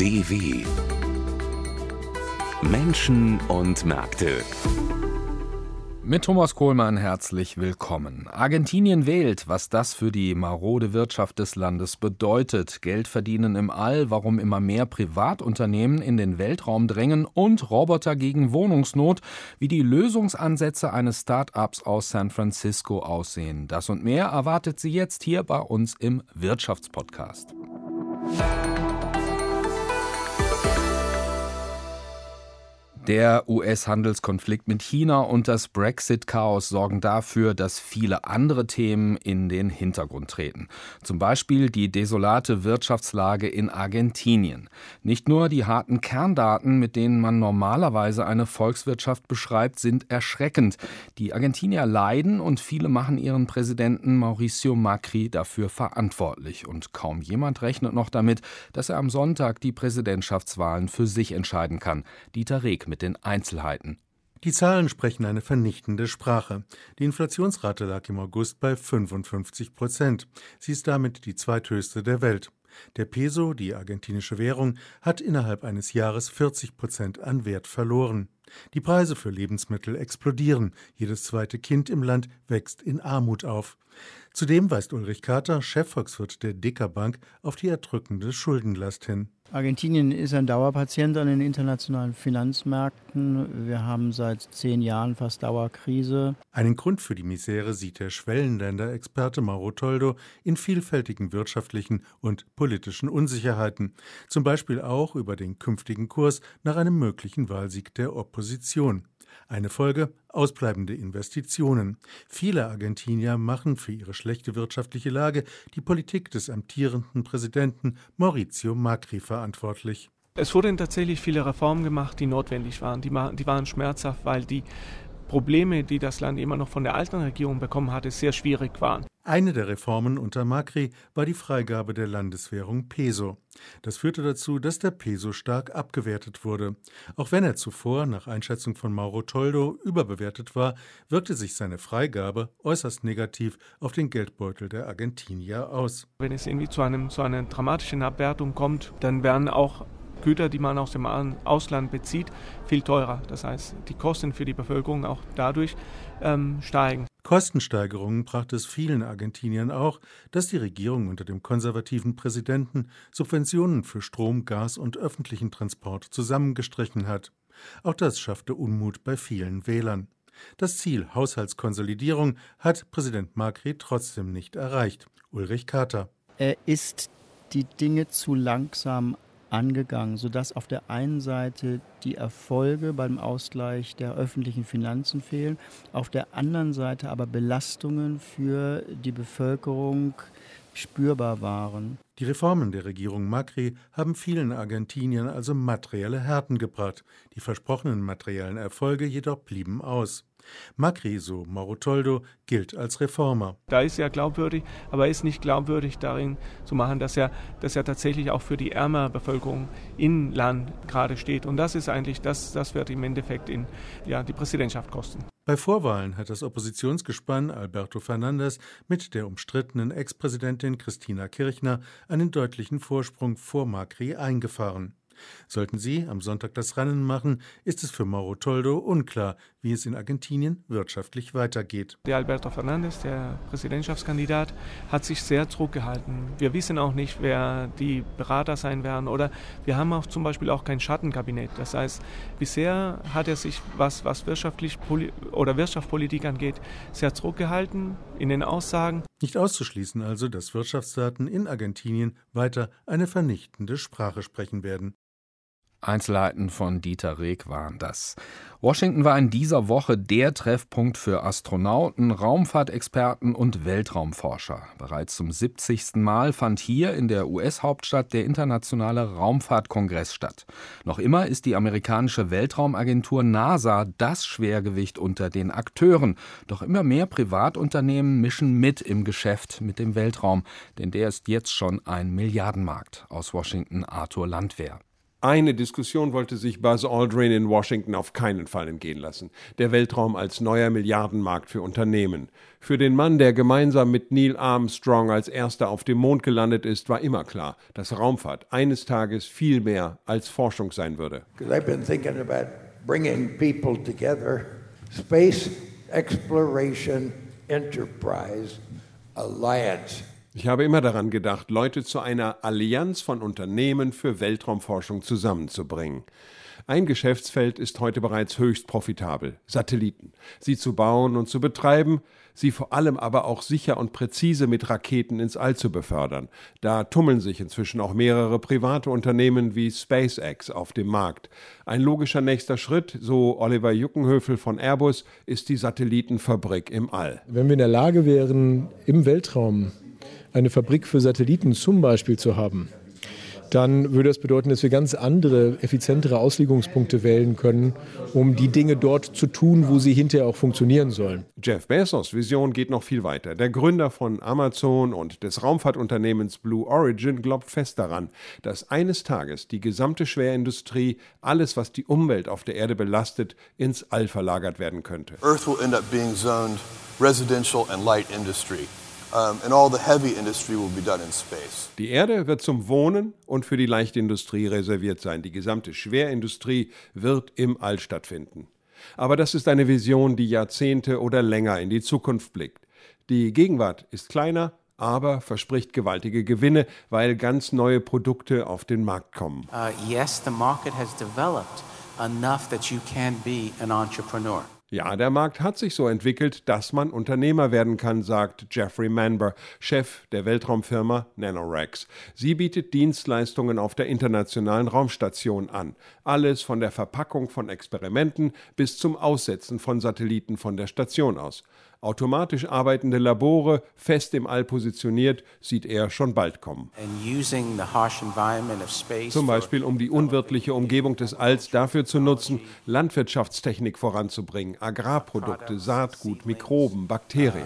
DW Menschen und Märkte. Mit Thomas Kohlmann herzlich willkommen. Argentinien wählt, was das für die marode Wirtschaft des Landes bedeutet. Geld verdienen im All, warum immer mehr Privatunternehmen in den Weltraum drängen und Roboter gegen Wohnungsnot, wie die Lösungsansätze eines Start-ups aus San Francisco aussehen. Das und mehr erwartet Sie jetzt hier bei uns im Wirtschaftspodcast. Der US-Handelskonflikt mit China und das Brexit-Chaos sorgen dafür, dass viele andere Themen in den Hintergrund treten. Zum Beispiel die desolate Wirtschaftslage in Argentinien. Nicht nur die harten Kerndaten, mit denen man normalerweise eine Volkswirtschaft beschreibt, sind erschreckend. Die Argentinier leiden und viele machen ihren Präsidenten Mauricio Macri dafür verantwortlich. Und kaum jemand rechnet noch damit, dass er am Sonntag die Präsidentschaftswahlen für sich entscheiden kann. Dieter Reg mit den Einzelheiten. Die Zahlen sprechen eine vernichtende Sprache. Die Inflationsrate lag im August bei 55%. Sie ist damit die zweithöchste der Welt. Der Peso, die argentinische Währung, hat innerhalb eines Jahres 40% an Wert verloren. Die Preise für Lebensmittel explodieren. Jedes zweite Kind im Land wächst in Armut auf. Zudem weist Ulrich Kater, Chefvolkswirt der Deka-Bank, auf die erdrückende Schuldenlast hin. Argentinien ist ein Dauerpatient an den internationalen Finanzmärkten. Wir haben seit 10 Jahren fast Dauerkrise. Einen Grund für die Misere sieht der Schwellenländer-Experte Mauro Toldo in vielfältigen wirtschaftlichen und politischen Unsicherheiten. Zum Beispiel auch über den künftigen Kurs nach einem möglichen Wahlsieg der Opposition. Eine Folge: ausbleibende Investitionen. Viele Argentinier machen für ihre schlechte wirtschaftliche Lage die Politik des amtierenden Präsidenten Mauricio Macri verantwortlich. Es wurden tatsächlich viele Reformen gemacht, die notwendig waren. Die waren schmerzhaft, weil die Probleme, die das Land immer noch von der alten Regierung bekommen hatte, sehr schwierig waren. Eine der Reformen unter Macri war die Freigabe der Landeswährung Peso. Das führte dazu, dass der Peso stark abgewertet wurde. Auch wenn er zuvor, nach Einschätzung von Mauro Toldo, überbewertet war, wirkte sich seine Freigabe äußerst negativ auf den Geldbeutel der Argentinier aus. Wenn es irgendwie zu einer dramatischen Abwertung kommt, dann werden auch Güter, die man aus dem Ausland bezieht, viel teurer. Das heißt, die Kosten für die Bevölkerung auch dadurch steigen. Kostensteigerungen brachte es vielen Argentiniern auch, dass die Regierung unter dem konservativen Präsidenten Subventionen für Strom, Gas und öffentlichen Transport zusammengestrichen hat. Auch das schaffte Unmut bei vielen Wählern. Das Ziel Haushaltskonsolidierung hat Präsident Macri trotzdem nicht erreicht. Ulrich Kater. Er ist die Dinge zu langsam angegangen, sodass auf der einen Seite die Erfolge beim Ausgleich der öffentlichen Finanzen fehlen, auf der anderen Seite aber Belastungen für die Bevölkerung spürbar waren. Die Reformen der Regierung Macri haben vielen Argentiniern also materielle Härten gebracht. Die versprochenen materiellen Erfolge jedoch blieben aus. Macri, so Mauro Toldo, gilt als Reformer. Da ist er glaubwürdig, aber er ist nicht glaubwürdig darin zu machen, dass er tatsächlich auch für die ärmere Bevölkerung im Land gerade steht. Und das ist eigentlich, das wird im Endeffekt die Präsidentschaft kosten. Bei Vorwahlen hat das Oppositionsgespann Alberto Fernández mit der umstrittenen Ex-Präsidentin Cristina Kirchner einen deutlichen Vorsprung vor Macri eingefahren. Sollten sie am Sonntag das Rennen machen, ist es für Mauro Toldo unklar, wie es in Argentinien wirtschaftlich weitergeht. Der Alberto Fernández, der Präsidentschaftskandidat, hat sich sehr zurückgehalten. Wir wissen auch nicht, wer die Berater sein werden, oder wir haben auch zum Beispiel auch kein Schattenkabinett. Das heißt, bisher hat er sich, was Wirtschaftspolitik angeht, sehr zurückgehalten in den Aussagen. Nicht auszuschließen also, dass Wirtschaftsdaten in Argentinien weiter eine vernichtende Sprache sprechen werden. Einzelheiten von Dieter Reg waren das. Washington war in dieser Woche der Treffpunkt für Astronauten, Raumfahrtexperten und Weltraumforscher. Bereits zum 70. Mal fand hier in der US-Hauptstadt der internationale Raumfahrtkongress statt. Noch immer ist die amerikanische Weltraumagentur NASA das Schwergewicht unter den Akteuren. Doch immer mehr Privatunternehmen mischen mit im Geschäft mit dem Weltraum, denn der ist jetzt schon ein Milliardenmarkt. Aus Washington Arthur Landwehr. Eine Diskussion wollte sich Buzz Aldrin in Washington auf keinen Fall entgehen lassen. Der Weltraum als neuer Milliardenmarkt für Unternehmen. Für den Mann, der gemeinsam mit Neil Armstrong als erster auf dem Mond gelandet ist, war immer klar, dass Raumfahrt eines Tages viel mehr als Forschung sein würde. Because I've been thinking about bringing people together. Space Exploration Enterprise Alliance. Ich habe immer daran gedacht, Leute zu einer Allianz von Unternehmen für Weltraumforschung zusammenzubringen. Ein Geschäftsfeld ist heute bereits höchst profitabel: Satelliten. Sie zu bauen und zu betreiben, sie vor allem aber auch sicher und präzise mit Raketen ins All zu befördern. Da tummeln sich inzwischen auch mehrere private Unternehmen wie SpaceX auf dem Markt. Ein logischer nächster Schritt, so Oliver Juckenhöfel von Airbus, ist die Satellitenfabrik im All. Wenn wir in der Lage wären, im Weltraum eine Fabrik für Satelliten zum Beispiel zu haben, dann würde das bedeuten, dass wir ganz andere, effizientere Auslegungspunkte wählen können, um die Dinge dort zu tun, wo sie hinterher auch funktionieren sollen. Jeff Bezos' Vision geht noch viel weiter. Der Gründer von Amazon und des Raumfahrtunternehmens Blue Origin glaubt fest daran, dass eines Tages die gesamte Schwerindustrie, alles, was die Umwelt auf der Erde belastet, ins All verlagert werden könnte. Earth will end up being zoned residential and light industry. And all the heavy industry will be done in space. Die Erde wird zum Wohnen und für die Leichtindustrie reserviert sein. Die gesamte Schwerindustrie wird im All stattfinden. Aber das ist eine Vision, die Jahrzehnte oder länger in die Zukunft blickt. Die Gegenwart ist kleiner, aber verspricht gewaltige Gewinne, weil ganz neue Produkte auf den Markt kommen. Yes, the market has developed enough that you can be an entrepreneur. Ja, der Markt hat sich so entwickelt, dass man Unternehmer werden kann, sagt Jeffrey Manber, Chef der Weltraumfirma NanoRacks. Sie bietet Dienstleistungen auf der Internationalen Raumstation an. Alles von der Verpackung von Experimenten bis zum Aussetzen von Satelliten von der Station aus. Automatisch arbeitende Labore, fest im All positioniert, sieht er schon bald kommen. Zum Beispiel, um die unwirtliche Umgebung des Alls dafür zu nutzen, Landwirtschaftstechnik voranzubringen, Agrarprodukte, Saatgut, Mikroben, Bakterien.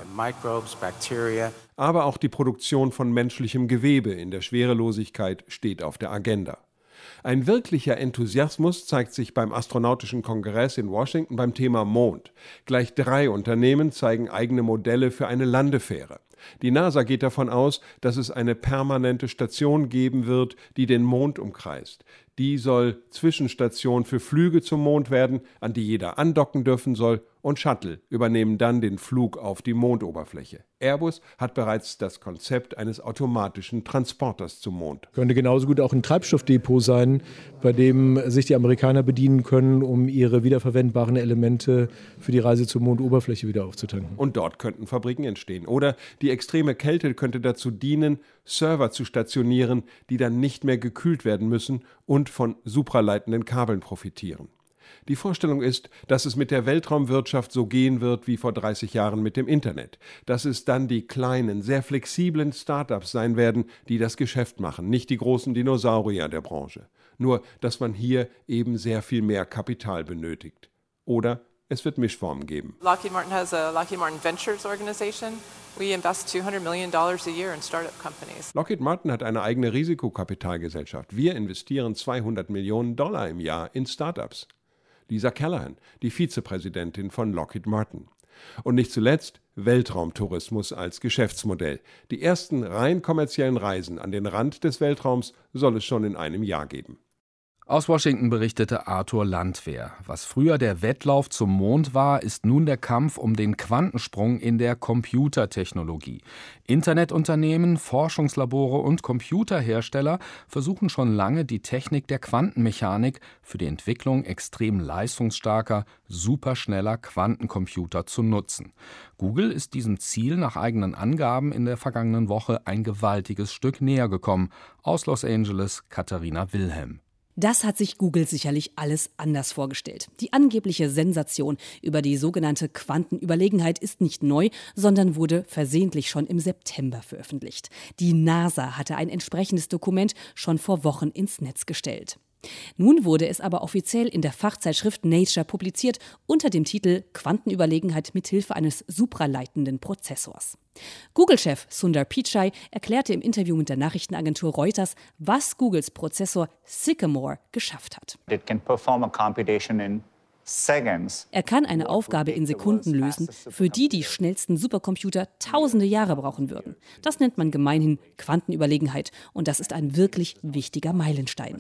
Aber auch die Produktion von menschlichem Gewebe in der Schwerelosigkeit steht auf der Agenda. Ein wirklicher Enthusiasmus zeigt sich beim Astronautischen Kongress in Washington beim Thema Mond. Gleich 3 Unternehmen zeigen eigene Modelle für eine Landefähre. Die NASA geht davon aus, dass es eine permanente Station geben wird, die den Mond umkreist. Die soll Zwischenstation für Flüge zum Mond werden, an die jeder andocken dürfen soll, und Shuttle übernehmen dann den Flug auf die Mondoberfläche. Airbus hat bereits das Konzept eines automatischen Transporters zum Mond. Könnte genauso gut auch ein Treibstoffdepot sein, bei dem sich die Amerikaner bedienen können, um ihre wiederverwendbaren Elemente für die Reise zur Mondoberfläche wieder aufzutanken. Und dort könnten Fabriken entstehen. Oder die extreme Kälte könnte dazu dienen, Server zu stationieren, die dann nicht mehr gekühlt werden müssen und von supraleitenden Kabeln profitieren. Die Vorstellung ist, dass es mit der Weltraumwirtschaft so gehen wird wie vor 30 Jahren mit dem Internet. Dass es dann die kleinen, sehr flexiblen Start-ups sein werden, die das Geschäft machen, nicht die großen Dinosaurier der Branche. Nur, dass man hier eben sehr viel mehr Kapital benötigt. Oder es wird Mischformen geben. Lockheed Martin has a Lockheed Martin Ventures organization. We invest $200 million a year in startup companies. Lockheed Martin hat eine eigene Risikokapitalgesellschaft. Wir investieren $200 Millionen im Jahr in Startups. Lisa Callahan, die Vizepräsidentin von Lockheed Martin. Und nicht zuletzt Weltraumtourismus als Geschäftsmodell. Die ersten rein kommerziellen Reisen an den Rand des Weltraums soll es schon in einem Jahr geben. Aus Washington berichtete Arthur Landwehr. Was früher der Wettlauf zum Mond war, ist nun der Kampf um den Quantensprung in der Computertechnologie. Internetunternehmen, Forschungslabore und Computerhersteller versuchen schon lange, die Technik der Quantenmechanik für die Entwicklung extrem leistungsstarker, superschneller Quantencomputer zu nutzen. Google ist diesem Ziel nach eigenen Angaben in der vergangenen Woche ein gewaltiges Stück näher gekommen. Aus Los Angeles, Katharina Wilhelm. Das hat sich Google sicherlich alles anders vorgestellt. Die angebliche Sensation über die sogenannte Quantenüberlegenheit ist nicht neu, sondern wurde versehentlich schon im September veröffentlicht. Die NASA hatte ein entsprechendes Dokument schon vor Wochen ins Netz gestellt. Nun wurde es aber offiziell in der Fachzeitschrift Nature publiziert unter dem Titel Quantenüberlegenheit mithilfe eines supraleitenden Prozessors. Google-Chef Sundar Pichai erklärte im Interview mit der Nachrichtenagentur Reuters, was Googles Prozessor Sycamore geschafft hat. It can perform a computation in seconds. Er kann eine Aufgabe in Sekunden lösen, für die die schnellsten Supercomputer tausende Jahre brauchen würden. Das nennt man gemeinhin Quantenüberlegenheit und das ist ein wirklich wichtiger Meilenstein.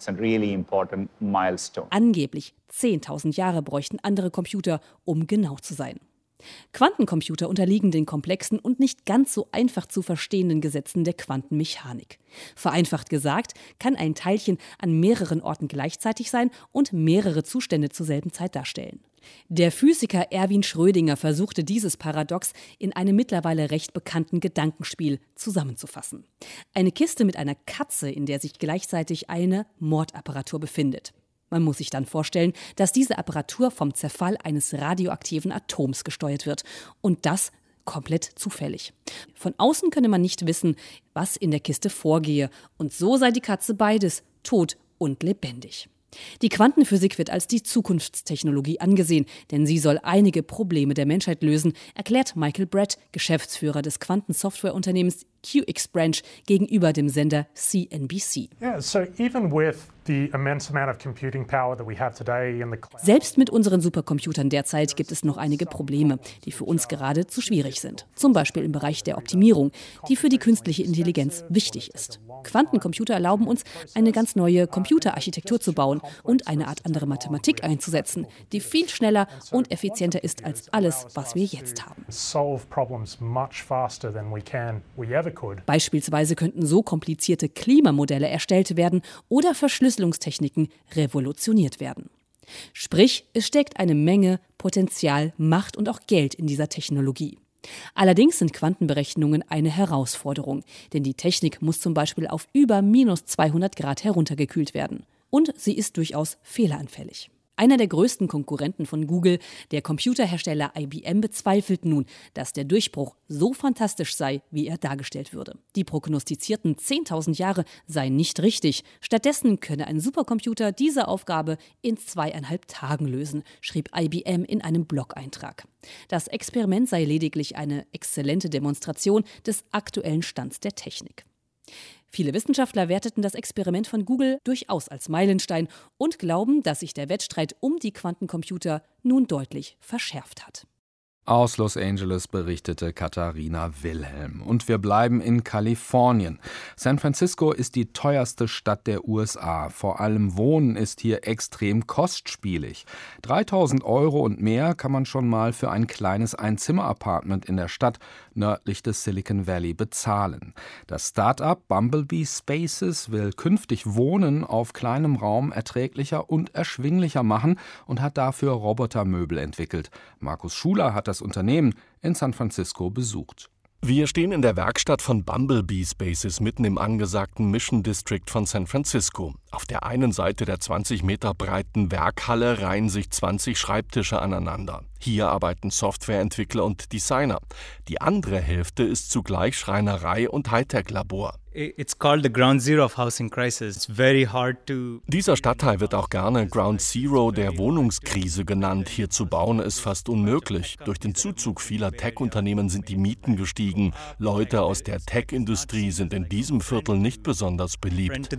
Angeblich 10.000 Jahre bräuchten andere Computer, um genau zu sein. Quantencomputer unterliegen den komplexen und nicht ganz so einfach zu verstehenden Gesetzen der Quantenmechanik. Vereinfacht gesagt, kann ein Teilchen an mehreren Orten gleichzeitig sein und mehrere Zustände zur selben Zeit darstellen. Der Physiker Erwin Schrödinger versuchte dieses Paradox in einem mittlerweile recht bekannten Gedankenspiel zusammenzufassen. Eine Kiste mit einer Katze, in der sich gleichzeitig eine Mordapparatur befindet. Man muss sich dann vorstellen, dass diese Apparatur vom Zerfall eines radioaktiven Atoms gesteuert wird. Und das komplett zufällig. Von außen könne man nicht wissen, was in der Kiste vorgehe. Und so sei die Katze beides, tot und lebendig. Die Quantenphysik wird als die Zukunftstechnologie angesehen, denn sie soll einige Probleme der Menschheit lösen, erklärt Michael Brett, Geschäftsführer des Quantensoftwareunternehmens QX Branch, gegenüber dem Sender CNBC. Selbst mit unseren Supercomputern derzeit gibt es noch einige Probleme, die für uns gerade zu schwierig sind. Zum Beispiel im Bereich der Optimierung, die für die künstliche Intelligenz wichtig ist. Quantencomputer erlauben uns, eine ganz neue Computerarchitektur zu bauen und eine Art andere Mathematik einzusetzen, die viel schneller und effizienter ist als alles, was wir jetzt haben. Beispielsweise könnten so komplizierte Klimamodelle erstellt werden oder Verschlüsselungstechniken revolutioniert werden. Sprich, es steckt eine Menge Potenzial, Macht und auch Geld in dieser Technologie. Allerdings sind Quantenberechnungen eine Herausforderung, denn die Technik muss zum Beispiel auf über -200 Grad heruntergekühlt werden. Und sie ist durchaus fehleranfällig. Einer der größten Konkurrenten von Google, der Computerhersteller IBM, bezweifelt nun, dass der Durchbruch so fantastisch sei, wie er dargestellt würde. Die prognostizierten 10.000 Jahre seien nicht richtig. Stattdessen könne ein Supercomputer diese Aufgabe in 2,5 Tagen lösen, schrieb IBM in einem Blog-Eintrag. Das Experiment sei lediglich eine exzellente Demonstration des aktuellen Stands der Technik. Viele Wissenschaftler werteten das Experiment von Google durchaus als Meilenstein und glauben, dass sich der Wettstreit um die Quantencomputer nun deutlich verschärft hat. Aus Los Angeles berichtete Katharina Wilhelm. Und wir bleiben in Kalifornien. San Francisco ist die teuerste Stadt der USA. Vor allem Wohnen ist hier extrem kostspielig. 3.000 € und mehr kann man schon mal für ein kleines Einzimmer-Apartment in der Stadt nördlich des Silicon Valley bezahlen. Das Start-up Bumblebee Spaces will künftig Wohnen auf kleinem Raum erträglicher und erschwinglicher machen und hat dafür Robotermöbel entwickelt. Markus Schuler hat das Unternehmen in San Francisco besucht. Wir stehen in der Werkstatt von Bumblebee Spaces mitten im angesagten Mission District von San Francisco. Auf der einen Seite der 20 Meter breiten Werkhalle reihen sich 20 Schreibtische aneinander. Hier arbeiten Softwareentwickler und Designer. Die andere Hälfte ist zugleich Schreinerei und Hightech-Labor. It's called the Ground Zero of housing crisis. It's very hard to. Dieser Stadtteil wird auch gerne Ground Zero der Wohnungskrise genannt. Hier zu bauen ist fast unmöglich. Durch den Zuzug vieler Tech-Unternehmen sind die Mieten gestiegen. Leute aus der Tech-Industrie sind in diesem Viertel nicht besonders beliebt.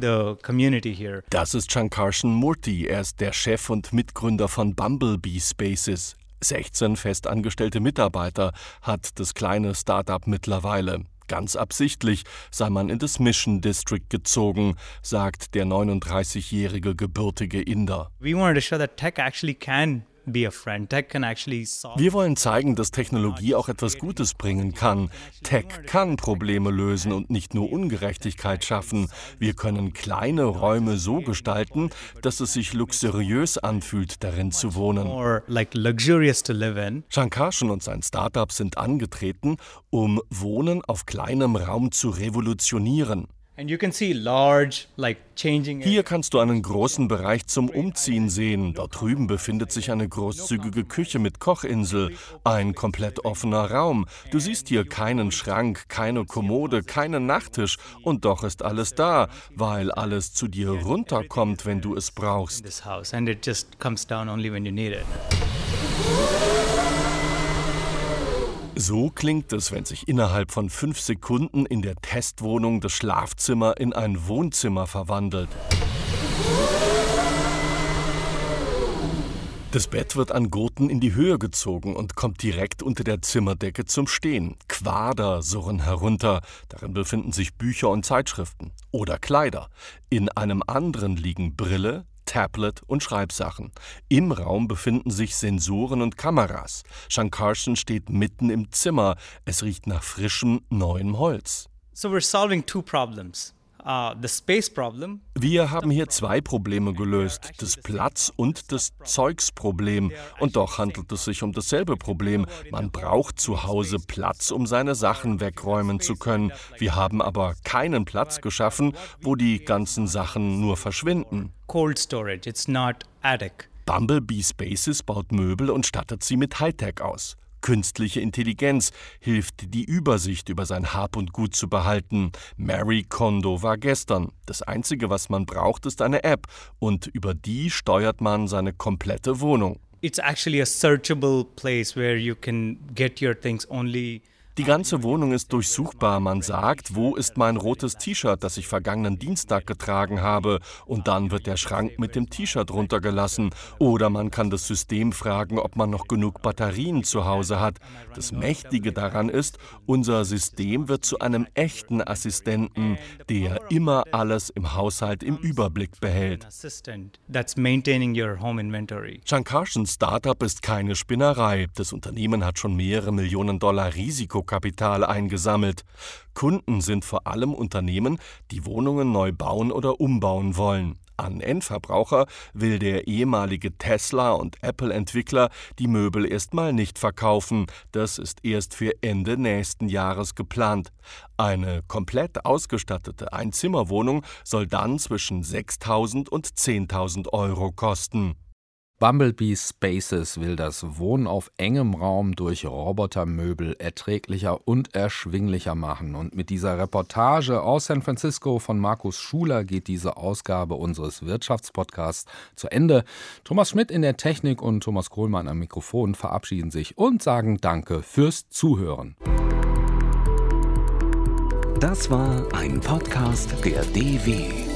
Das ist Shankarshan Murthy. Er ist der Chef und Mitgründer von Bumblebee Spaces. 16 festangestellte Mitarbeiter hat das kleine Start-up mittlerweile. Ganz absichtlich sei man in das Mission District gezogen, sagt der 39-jährige gebürtige Inder. We wanted to show that tech actually can be a friend. Tech can actually solve. Wir wollen zeigen, dass Technologie auch etwas Gutes bringen kann. Tech kann Probleme lösen und nicht nur Ungerechtigkeit schaffen. Wir können kleine Räume so gestalten, dass es sich luxuriös anfühlt, darin zu wohnen. More like luxurious to live in. Shankarshan und sein Startup sind angetreten, um Wohnen auf kleinem Raum zu revolutionieren. Hier kannst du einen großen Bereich zum Umziehen sehen. Dort drüben befindet sich eine großzügige Küche mit Kochinsel, ein komplett offener Raum. Du siehst hier keinen Schrank, keine Kommode, keinen Nachttisch und doch ist alles da, weil alles zu dir runterkommt, wenn du es brauchst. So klingt es, wenn sich innerhalb von 5 Sekunden in der Testwohnung das Schlafzimmer in ein Wohnzimmer verwandelt. Das Bett wird an Gurten in die Höhe gezogen und kommt direkt unter der Zimmerdecke zum Stehen. Quader surren herunter, darin befinden sich Bücher und Zeitschriften oder Kleider. In einem anderen liegen Brille, Tablet und Schreibsachen. Im Raum befinden sich Sensoren und Kameras. Shankarshan steht mitten im Zimmer. Es riecht nach frischem, neuem Holz. So we're solving 2 problems. Wir haben hier 2 Probleme gelöst, das Platz- und das Zeugsproblem. Und doch handelt es sich um dasselbe Problem. Man braucht zu Hause Platz, um seine Sachen wegräumen zu können. Wir haben aber keinen Platz geschaffen, wo die ganzen Sachen nur verschwinden. Cold storage, it's not attic. Bumblebee Spaces baut Möbel und stattet sie mit Hightech aus. Künstliche Intelligenz hilft, die Übersicht über sein Hab und Gut zu behalten. Marie Kondo war gestern. Das Einzige, was man braucht, ist eine App. Und über die steuert man seine komplette Wohnung. It's actually a searchable place where you can get your things only. Die ganze Wohnung ist durchsuchbar. Man sagt, wo ist mein rotes T-Shirt, das ich vergangenen Dienstag getragen habe? Und dann wird der Schrank mit dem T-Shirt runtergelassen. Oder man kann das System fragen, ob man noch genug Batterien zu Hause hat. Das Mächtige daran ist, unser System wird zu einem echten Assistenten, der immer alles im Haushalt im Überblick behält. Shankarshans Startup ist keine Spinnerei. Das Unternehmen hat schon mehrere Millionen Dollar Risikokapital eingesammelt. Kunden sind vor allem Unternehmen, die Wohnungen neu bauen oder umbauen wollen. An Endverbraucher will der ehemalige Tesla- und Apple-Entwickler die Möbel erstmal nicht verkaufen. Das ist erst für Ende nächsten Jahres geplant. Eine komplett ausgestattete Einzimmerwohnung soll dann zwischen 6.000 und 10.000 Euro kosten. Bumblebee Spaces will das Wohnen auf engem Raum durch Robotermöbel erträglicher und erschwinglicher machen. Und mit dieser Reportage aus San Francisco von Markus Schuler geht diese Ausgabe unseres Wirtschaftspodcasts zu Ende. Thomas Schmidt in der Technik und Thomas Kohlmann am Mikrofon verabschieden sich und sagen Danke fürs Zuhören. Das war ein Podcast der DW.